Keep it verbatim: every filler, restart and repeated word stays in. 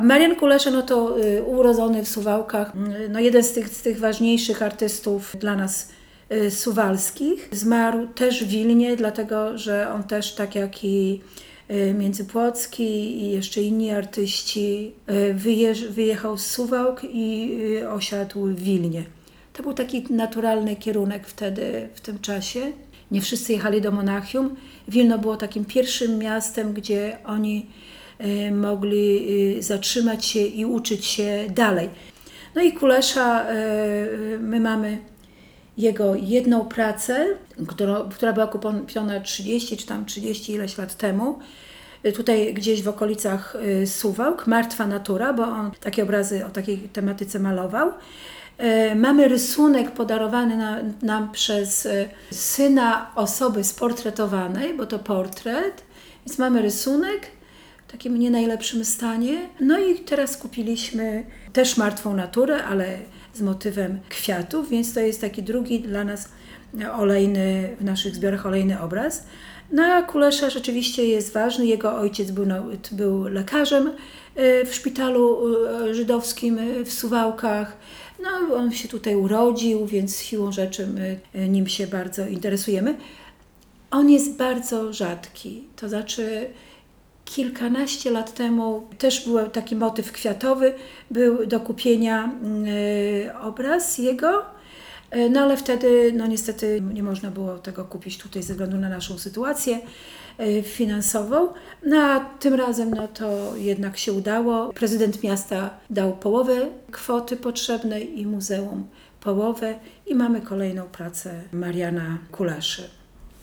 Marian Kulesza, no to y, urodzony w Suwałkach, y, no jeden z tych, z tych ważniejszych artystów dla nas y, suwalskich. Zmarł też w Wilnie, dlatego że on też, tak jak i y, Międzypłocki i jeszcze inni artyści, y, wyjeż, wyjechał z Suwałk i y, osiadł w Wilnie. To był taki naturalny kierunek wtedy, w tym czasie. Nie wszyscy jechali do Monachium. Wilno było takim pierwszym miastem, gdzie oni y, mogli y, zatrzymać się i uczyć się dalej. No i Kulesza, y, my mamy jego jedną pracę, która, która była kupiona trzydzieści czy tam trzydzieści ileś lat temu. Y, tutaj gdzieś w okolicach y, Suwałk, Martwa natura, bo on takie obrazy o takiej tematyce malował. Mamy rysunek podarowany na, nam przez syna osoby sportretowanej, bo to portret, więc mamy rysunek w takim nie najlepszym stanie. No i teraz kupiliśmy też Martwą naturę, ale z motywem kwiatów, więc to jest taki drugi dla nas olejny, w naszych zbiorach olejny obraz. No a Kulesza rzeczywiście jest ważny. Jego ojciec był, no, był lekarzem w szpitalu żydowskim w Suwałkach. No, on się tutaj urodził, więc siłą rzeczy my nim się bardzo interesujemy. On jest bardzo rzadki, to znaczy kilkanaście lat temu też był taki motyw kwiatowy, był do kupienia y, obraz jego, y, no ale wtedy no niestety nie można było tego kupić tutaj ze względu na naszą sytuację y, finansową. No a tym razem no to jednak się udało. Prezydent miasta dał połowę kwoty potrzebnej i muzeum połowę i mamy kolejną pracę Mariana Kuleszy.